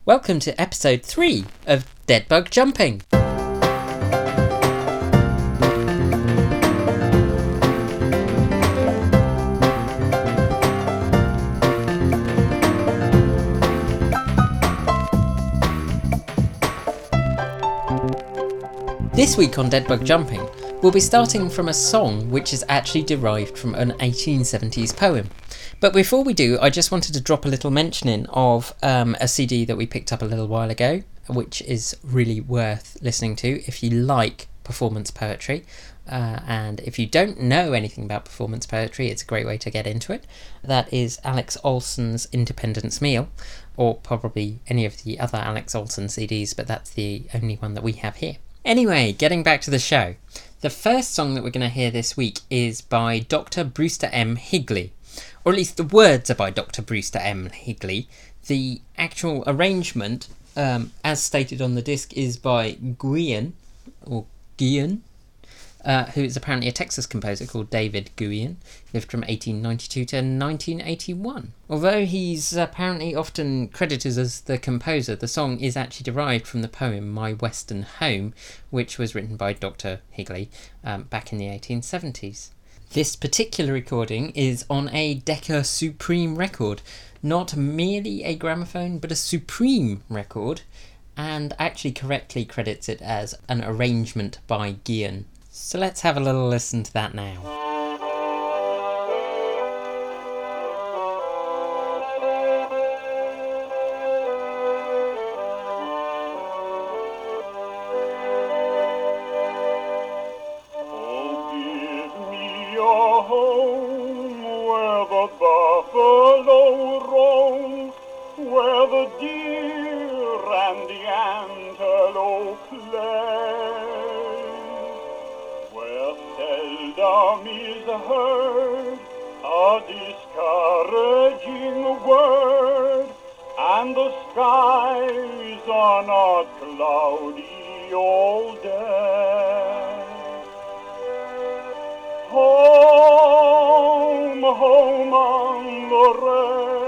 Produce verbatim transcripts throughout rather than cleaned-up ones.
Welcome to episode three of Deadbug Jumping. This week on Deadbug Jumping, we'll be starting from a song which is actually derived from an eighteen seventies poem. But before we do, I just wanted to drop a little mention in of um, a C D that we picked up a little while ago, which is really worth listening to if you like performance poetry. Uh, and if you don't know anything about performance poetry, it's a great way to get into it. That is Alex Olson's Independence Meal, or probably any of the other Alex Olson C Ds, but that's the only one that we have here. Anyway, getting back to the show. The first song that we're going to hear this week is by Doctor Brewster M. Higley. Or at least the words are by Doctor Brewster M. Higley. The actual arrangement, um, as stated on the disc, is by Guion, or Guion, uh, who is apparently a Texas composer called David Guion, lived from eighteen ninety-two to nineteen eighty-one. Although he's apparently often credited as the composer, the song is actually derived from the poem My Western Home, which was written by Doctor Higley um, back in the eighteen seventies. This particular recording is on a Decca Supreme record, not merely a gramophone, but a Supreme record, and actually correctly credits it as an arrangement by Guion. So let's have a little listen to that now. Where the deer and the antelope play, where seldom is heard a discouraging word, and the skies are not cloudy all day. Home, home on the range,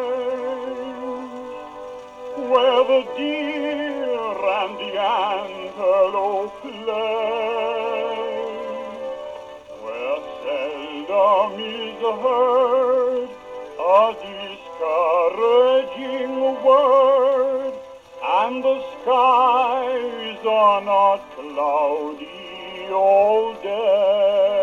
where the deer and the antelope play, where seldom is heard a discouraging word, and the skies are not cloudy all day.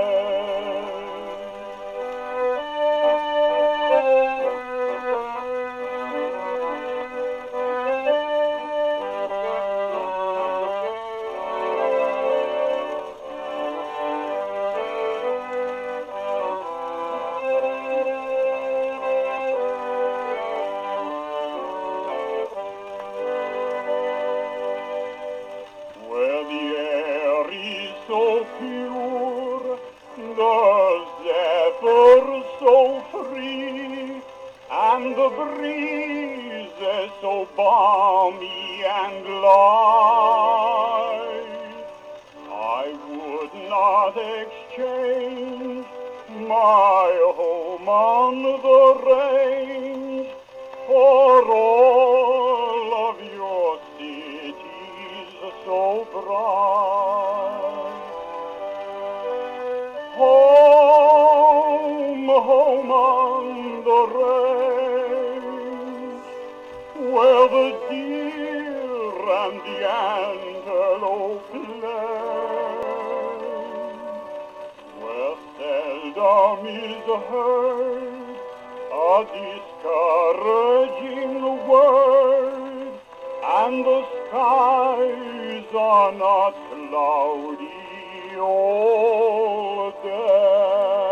And the breeze is so balmy and light, I would not exchange my home on the range for all of your cities so bright. Home, home on the range, where the deer and the antelope play, where seldom is heard a discouraging word, and the skies are not cloudy all day.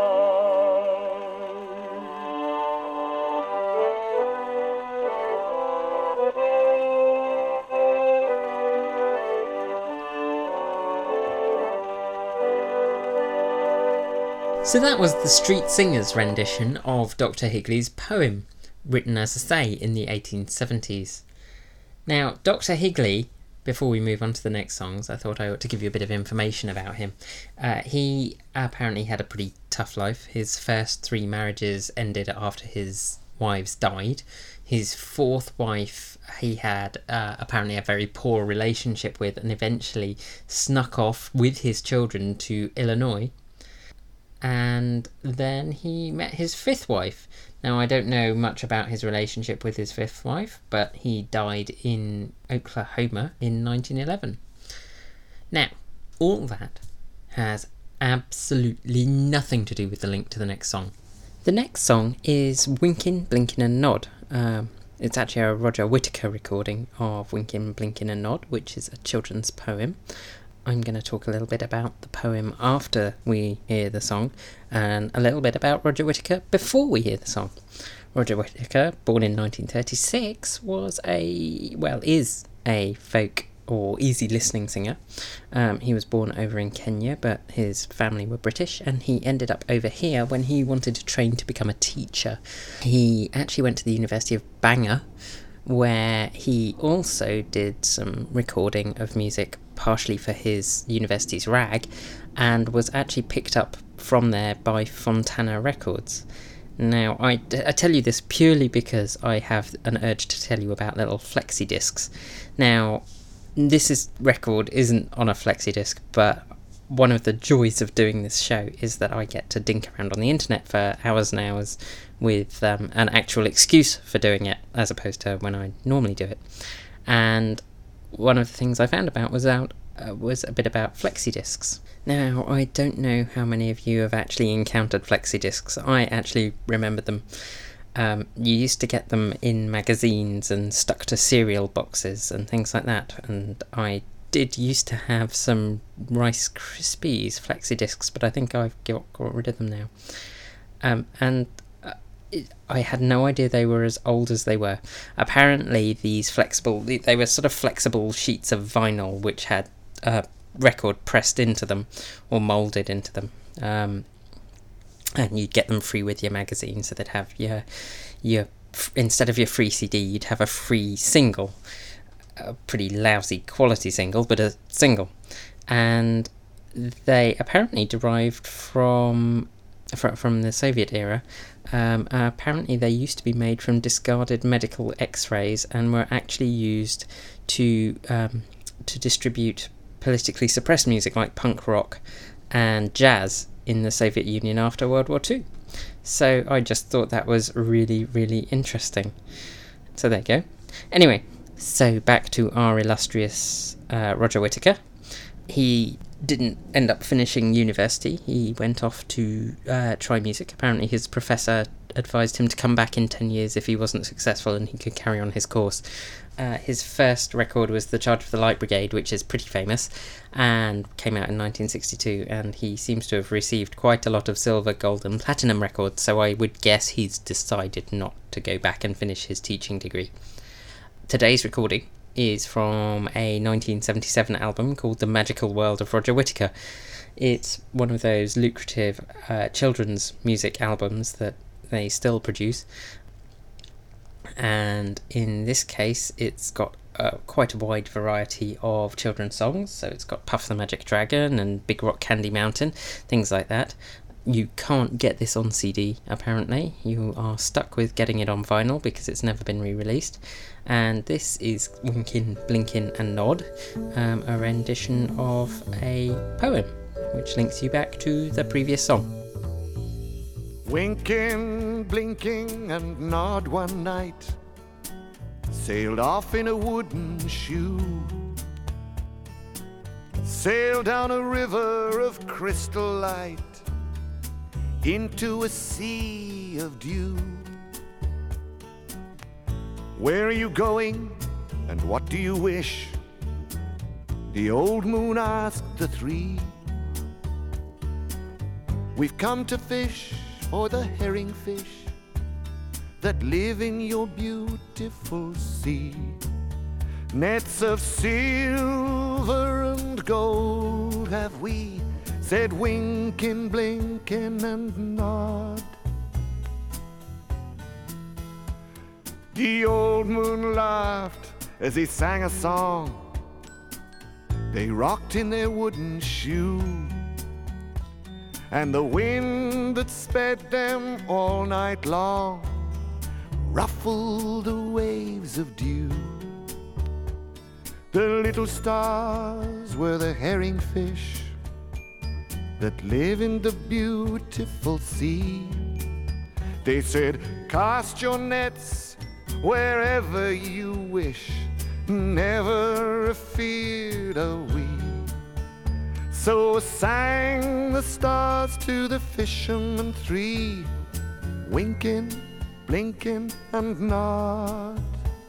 So that was the Street Singers rendition of Doctor Higley's poem, written, as I say, in the eighteen seventies. Now, Doctor Higley, before we move on to the next songs, I thought I ought to give you a bit of information about him. Uh, he apparently had a pretty tough life. His first three marriages ended after his wives died. His fourth wife he had uh, apparently a very poor relationship with, and eventually snuck off with his children to Illinois. And then he met his fifth wife. Now, I don't know much about his relationship with his fifth wife, but he died in Oklahoma in nineteen eleven. Now, all that has absolutely nothing to do with the link to the next song. The next song is Winkin', Blinkin' and Nod. Um, it's actually a Roger Whittaker recording of Winkin', Blinkin' and Nod, which is a children's poem. I'm going to talk a little bit about the poem after we hear the song, and a little bit about Roger Whittaker before we hear the song. Roger Whittaker, born in nineteen thirty-six, was a, well, is a folk or easy listening singer. Um, he was born over in Kenya, but his family were British, and he ended up over here when he wanted to train to become a teacher. He actually went to the University of Bangor, where he also did some recording of music, partially for his university's rag, and was actually picked up from there by Fontana Records. Now, I, I tell you this purely because I have an urge to tell you about little flexi discs. Now, this is record isn't on a flexi disc, but one of the joys of doing this show is that I get to dink around on the internet for hours and hours with um, an actual excuse for doing it, as opposed to when I normally do it. And one of the things I found about was out uh, was a bit about flexi discs. Now, I don't know how many of you have actually encountered flexi discs. I actually remember them. Um, you used to get them in magazines and stuck to cereal boxes and things like that. And I did used to have some Rice Krispies flexi discs, but I think I've got, got rid of them now. Um, and uh, it, I had no idea they were as old as they were. Apparently, these flexible, they were sort of flexible sheets of vinyl which had a record pressed into them or moulded into them. Um, and you'd get them free with your magazine, so they'd have your, your instead of your free C D, you'd have a free single. A pretty lousy quality single, but a single. And they apparently derived from from, from the Soviet era. Um, uh, apparently they used to be made from discarded medical x-rays and were actually used to um, to distribute politically suppressed music like punk rock and jazz in the Soviet Union after World War Two. So I just thought that was really, really interesting. So there you go. Anyway, so back to our illustrious uh, Roger Whittaker. He didn't end up finishing university. He went off to uh, try music. Apparently his professor advised him to come back in ten years if he wasn't successful and he could carry on his course. Uh, his first record was The Charge of the Light Brigade, which is pretty famous, and came out in nineteen sixty-two, and he seems to have received quite a lot of silver, gold and platinum records, so I would guess he's decided not to go back and finish his teaching degree. Today's recording is from a nineteen seventy-seven album called The Magical World of Roger Whittaker. It's one of those lucrative uh, children's music albums that they still produce, and in this case it's got uh, quite a wide variety of children's songs. So it's got Puff the Magic Dragon and Big Rock Candy Mountain, things like that. You can't get this on C D, apparently. You are stuck with getting it on vinyl because it's never been re-released. And this is Winkin', Blinkin' and Nod, um, a rendition of a poem, which links you back to the previous song. Winking, blinking and nod one night, sailed off in a wooden shoe, sailed down a river of crystal light, into a sea of dew. Where are you going and what do you wish? The old moon asked the three. We've come to fish for the herring fish that live in your beautiful sea. Nets of silver and gold have we, said Winkin', Blinkin' and Nod. The old moon laughed as he sang a song. They rocked in their wooden shoe, and the wind that sped them all night long ruffle the waves of dew. The little stars were the herring fish that live in the beautiful sea. They said, cast your nets wherever you wish, never feared are we. So sang the stars to the fishermen three, winking, blinking, and nod.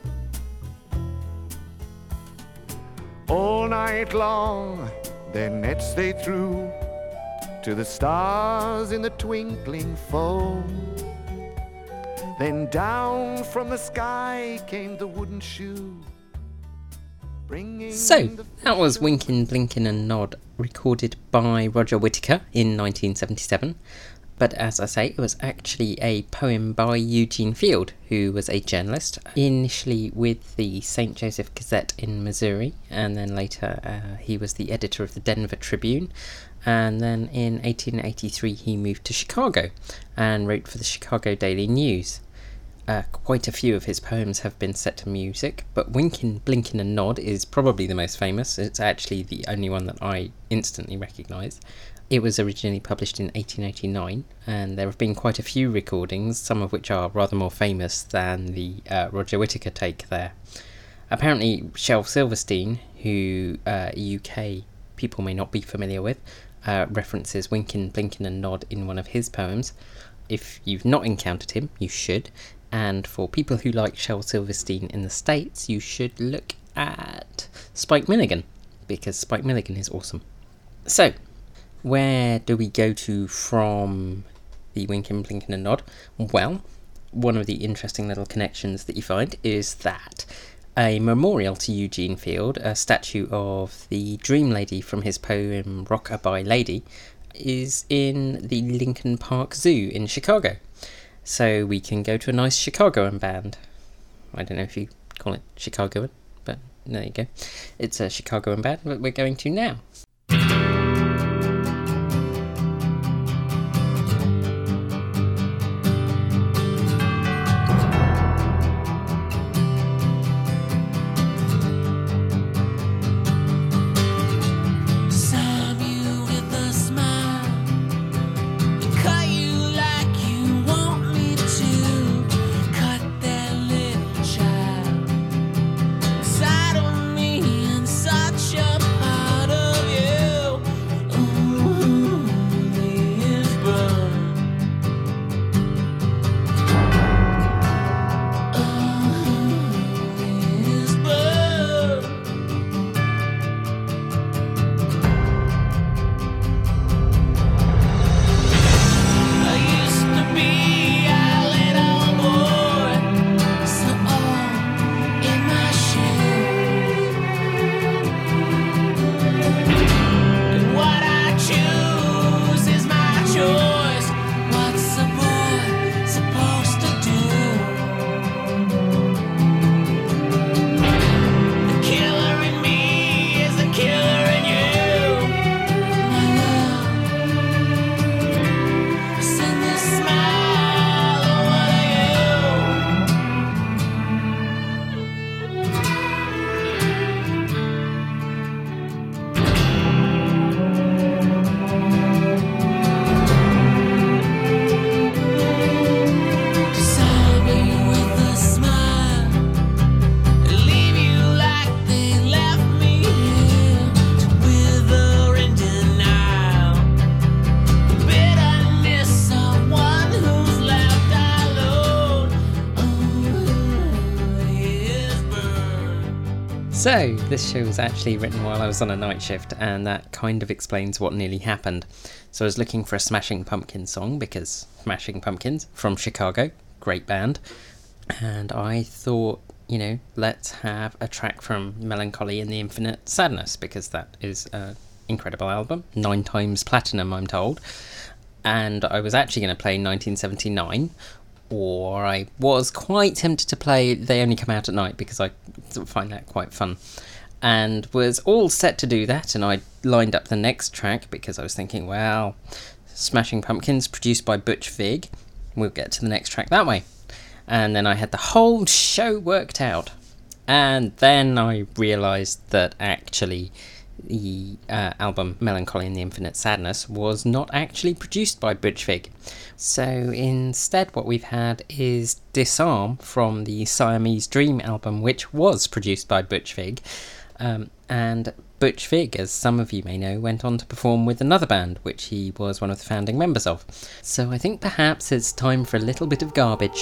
All night long their nets they threw to the stars in the twinkling foam. Then down from the sky came the wooden shoe, bringing So, the that was Winkin', Blinkin' and Nod, recorded by Roger Whittaker in nineteen seventy-seven. But as I say, it was actually a poem by Eugene Field, who was a journalist, initially with the Saint Joseph Gazette in Missouri, and then later uh, he was the editor of the Denver Tribune, and then in eighteen eighty-three he moved to Chicago and wrote for the Chicago Daily News. Uh, quite a few of his poems have been set to music, but Winkin', Blinkin' and Nod is probably the most famous. It's actually the only one that I instantly recognise. It was originally published in eighteen eighty-nine, and there have been quite a few recordings, some of which are rather more famous than the uh, Roger Whittaker take there. Apparently, Shel Silverstein, who uh, U K people may not be familiar with, uh, references Winkin', Blinkin' and Nod in one of his poems. If you've not encountered him, you should. And for people who like Shel Silverstein in the States, you should look at Spike Milligan, because Spike Milligan is awesome. So, where do we go to from the Winkin', Blinkin' and Nod? Well, one of the interesting little connections that you find is that a memorial to Eugene Field, a statue of the Dream Lady from his poem Rock-a-Bye Lady, is in the Lincoln Park Zoo in Chicago. So we can go to a nice Chicagoan band. I don't know if you call it Chicagoan, but there you go. It's a Chicagoan band that we're going to now. So, this show was actually written while I was on a night shift, and that kind of explains what nearly happened. So I was looking for a Smashing Pumpkins song, because Smashing Pumpkins, from Chicago, great band, and I thought, you know, let's have a track from Melancholy and the Infinite Sadness, because that is an incredible album, nine times platinum, I'm told, and I was actually going to play nineteen seventy-nine, or I was quite tempted to play They Only Come Out at Night, because I find that quite fun, and was all set to do that, and I lined up the next track, because I was thinking, well, Smashing Pumpkins, produced by Butch Vig, we'll get to the next track that way. and then I had the whole show worked out. And then I realised that actually the uh, album Melancholy and the Infinite Sadness was not actually produced by Butch Vig. So instead what we've had is Disarm from the Siamese Dream album, which was produced by Butch Vig. Um, and Butch Vig, as some of you may know, went on to perform with another band, which he was one of the founding members of. So I think perhaps it's time for a little bit of garbage.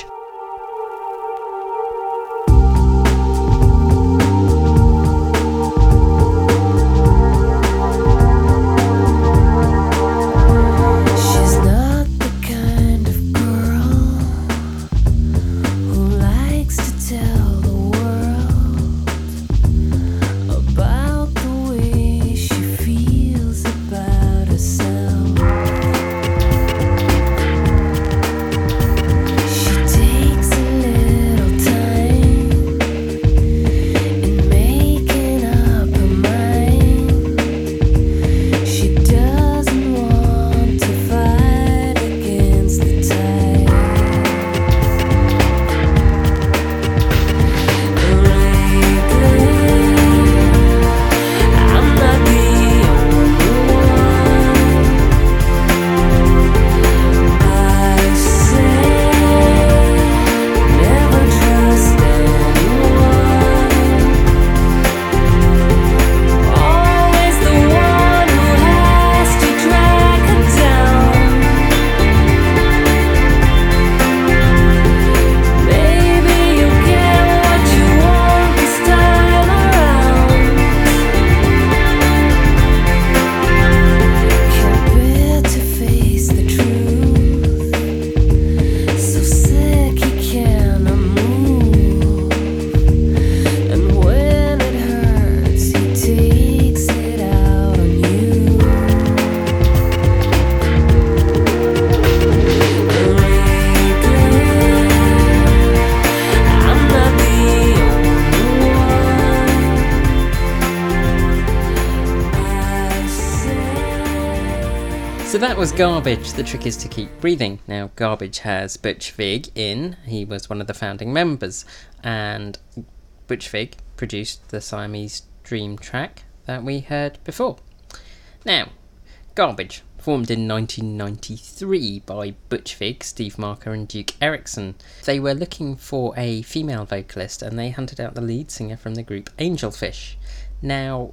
So that was Garbage, The Trick Is to Keep Breathing. Now, Garbage has Butch Vig in. He was one of the founding members. And Butch Vig produced the Siamese Dream track that we heard before. Now, Garbage, formed in nineteen ninety-three by Butch Vig, Steve Marker and Duke Erickson. They were looking for a female vocalist and they hunted out the lead singer from the group Angelfish. Now,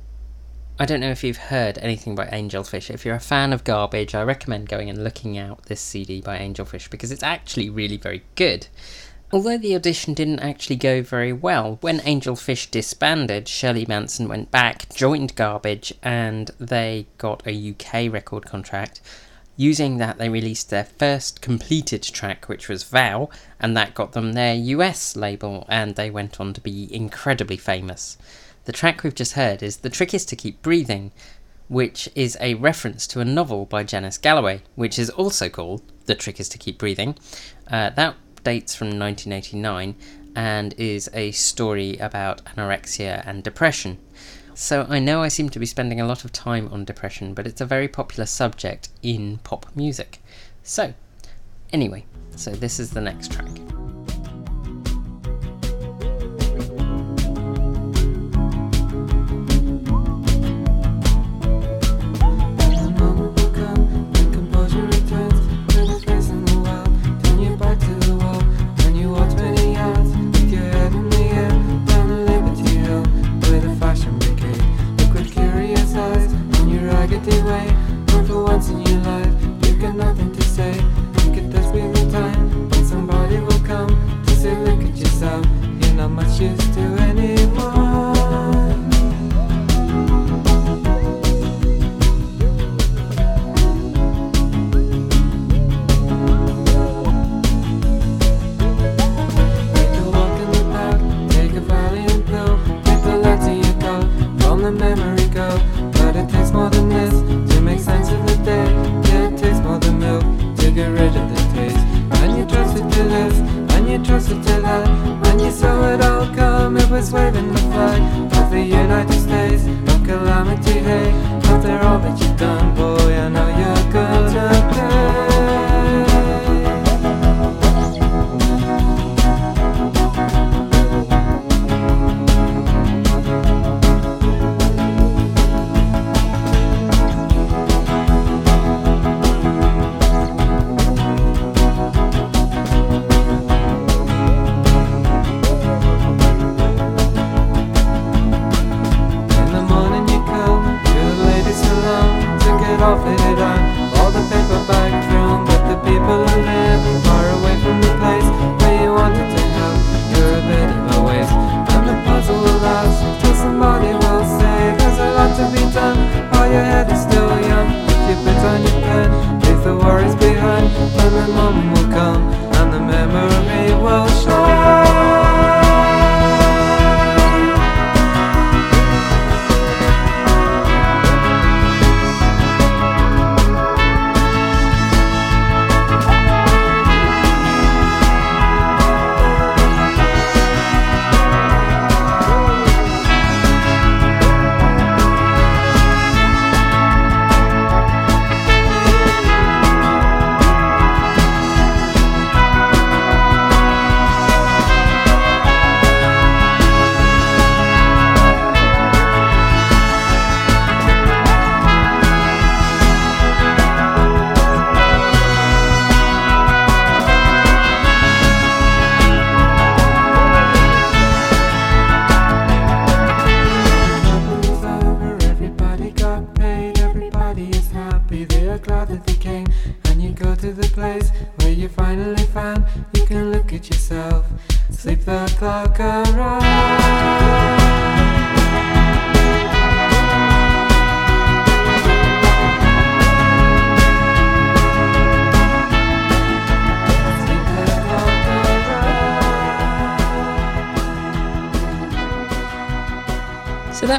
I don't know if you've heard anything by Angelfish. If you're a fan of Garbage, I recommend going and looking out this C D by Angelfish because it's actually really very good. Although the audition didn't actually go very well, when Angelfish disbanded, Shirley Manson went back, joined Garbage, and they got a U K record contract. Using that, they released their first completed track, which was Vow, and that got them their U S label, and they went on to be incredibly famous. The track we've just heard is The Trick Is to Keep Breathing, which is a reference to a novel by Janice Galloway, which is also called The Trick Is to Keep Breathing. Uh, that dates from nineteen eighty-nine and is a story about anorexia and depression. So I know I seem to be spending a lot of time on depression, but it's a very popular subject in pop music. So, anyway, so this is the next track.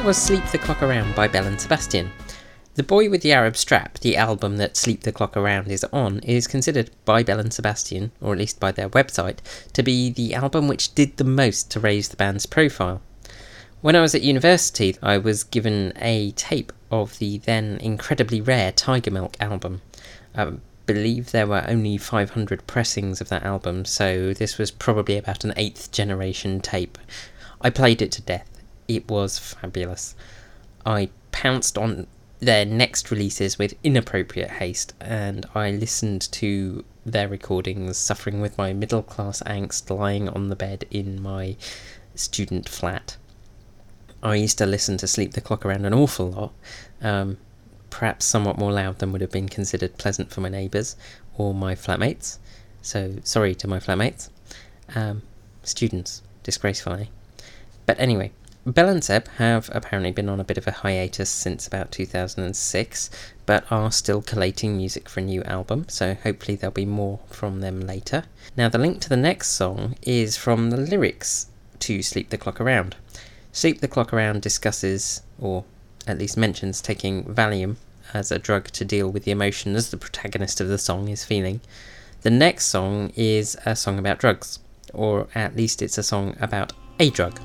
was Sleep the Clock Around by Belle and Sebastian. The Boy with the Arab Strap, the album that Sleep the Clock Around is on, is considered by Belle and Sebastian, or at least by their website, to be the album which did the most to raise the band's profile. When I was at university, I was given a tape of the then incredibly rare Tiger Milk album. I believe there were only five hundred pressings of that album, so this was probably about an eighth generation tape. I played it to death. It was fabulous. I pounced on their next releases with inappropriate haste, and I listened to their recordings suffering with my middle class angst lying on the bed in my student flat. I used to listen to Sleep the Clock Around an awful lot, um, perhaps somewhat more loud than would have been considered pleasant for my neighbours or my flatmates, so sorry to my flatmates. Um, students, disgracefully. But anyway, Belle and Seb have apparently been on a bit of a hiatus since about two thousand six, but are still collating music for a new album, so hopefully there'll be more from them later. Now, the link to the next song is from the lyrics to Sleep the Clock Around. Sleep the Clock Around discusses, or at least mentions, taking Valium as a drug to deal with the emotions the protagonist of the song is feeling. The next song is a song about drugs, or at least it's a song about a drug.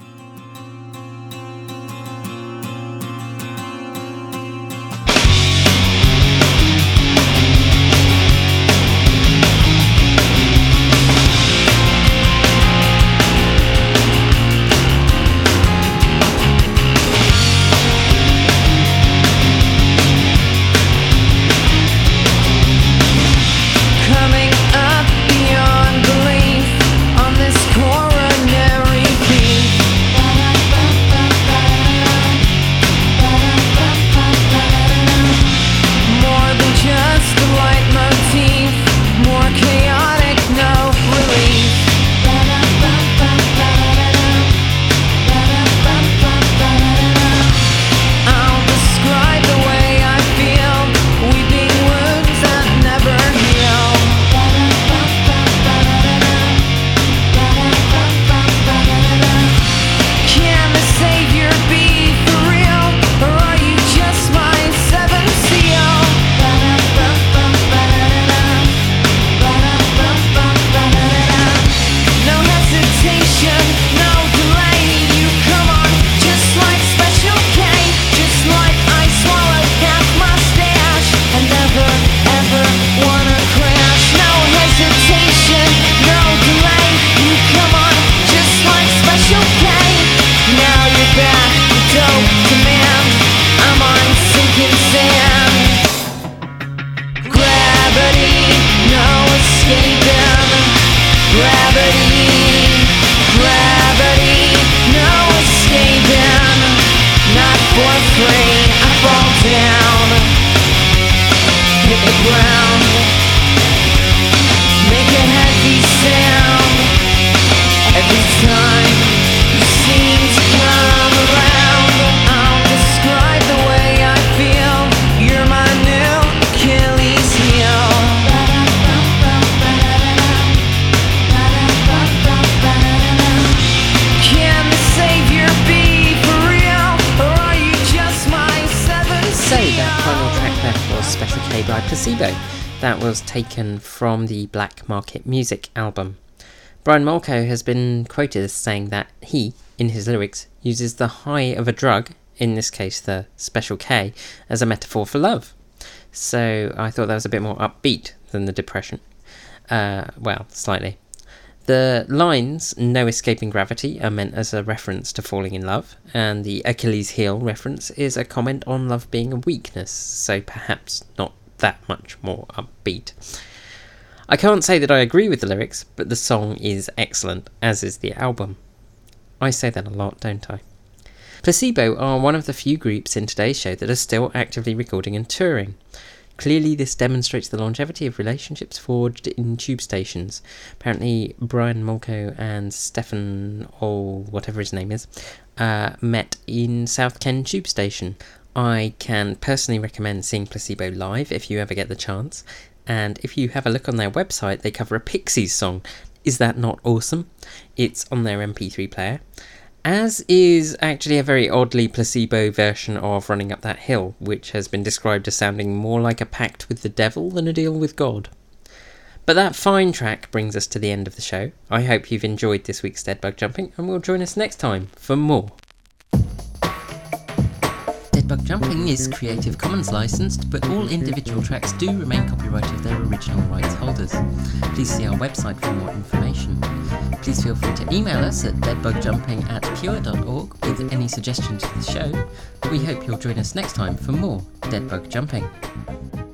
By Placebo. That was taken from the Black Market Music album. Brian Molko has been quoted as saying that he, in his lyrics, uses the high of a drug, in this case the Special K, as a metaphor for love. So I thought that was a bit more upbeat than the depression. Uh, well, slightly. The lines, "No escaping gravity," are meant as a reference to falling in love, and the Achilles heel reference is a comment on love being a weakness, so perhaps not that much more upbeat. I can't say that I agree with the lyrics, but the song is excellent, as is the album. I say that a lot, don't I? Placebo are one of the few groups in today's show that are still actively recording and touring. Clearly this demonstrates the longevity of relationships forged in tube stations. Apparently Brian Molko and Stefan, or whatever his name is, uh, met in South Ken tube station. I can personally recommend seeing Placebo live if you ever get the chance, and if you have a look on their website, they cover a Pixies song. Is that not awesome? It's on their M P three player, as is actually a very oddly placebo version of Running Up That Hill, which has been described as sounding more like a pact with the devil than a deal with God. But that fine track brings us to the end of the show. I hope you've enjoyed this week's Dead Bug Jumping, and will join us next time for more. Dead Bug Jumping is Creative Commons licensed, but all individual tracks do remain copyright of their original rights holders. Please see our website for more information. Please feel free to email us at deadbugjumping at pure dot org with any suggestions for the show. We hope you'll join us next time for more Dead Bug Jumping.